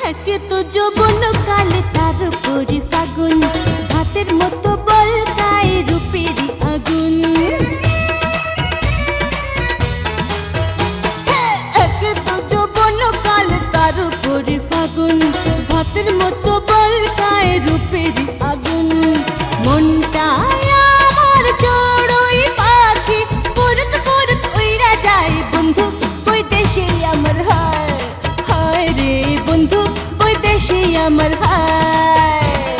একে তো যৌবন কালে তার উপরে ফাগুন, ভাতের মতো বলকায় রূপেরই আগুন। একে তো যৌবন কালে তার উপরে ফাগুন, ভাতের মতো বলকায় রূপেরই আগুন। মনটায় আমার চড়ুই পাখি ফুরত ফুরত উইরা যায় বন্ধু বৈদেশে আমার হায়, হায় রে বন্ধু বৈদেশে আমার হায়।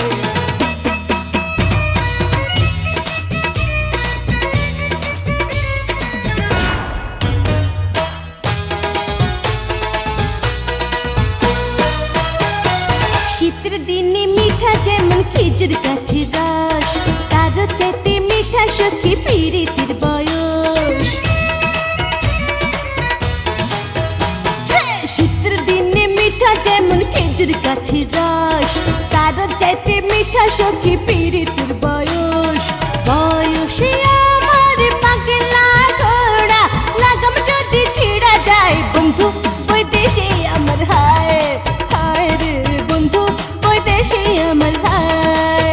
শীতের দিনে মিঠা যেমন খেজুর গাছের রস, তারও চাইতে মিঠা সখী প্রীতির বয়স। শীতের দিনে মিঠা যেমন খেজুর গাছের রস, তারও চাইতে মিঠা সখী প্রীতির বয়স। বয়সে আমার পাগলা ঘোড়া, লাগাম যদি ছিড়া যায় বন্ধু বৈদেশে আমার হায়, হায় রে বন্ধু বৈদেশে আমার হায়।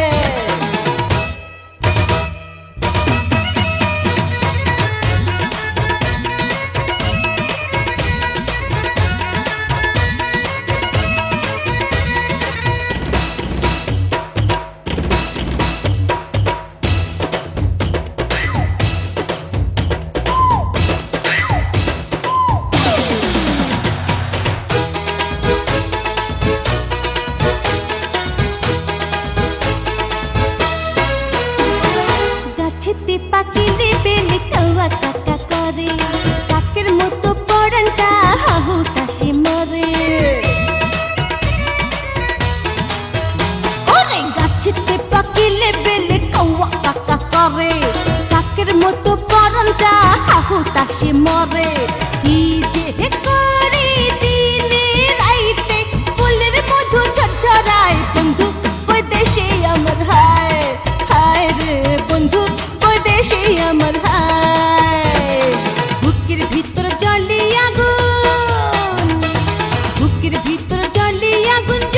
গাছেতে পাখিলে বেলে কাওয়া কাকা করে, কাকের মতো পরানটা হাহু তাসে মরে। ওরে গাছেতে পাখিলে বেলে কাওয়া কাকা করে, কাকের মতো পরানটা হাহু তাসে মরে। কি যে করি দিনে রাইতে ফুলের মধু ঝরঝরায় বন্ধু বৈদেশে আমার হায়, হায় রে বন্ধু বৈদেশে আমার হায়। বুকের ভিতর জ্বলে আগুন, বুকের ভিতর জ্বলে আগুন।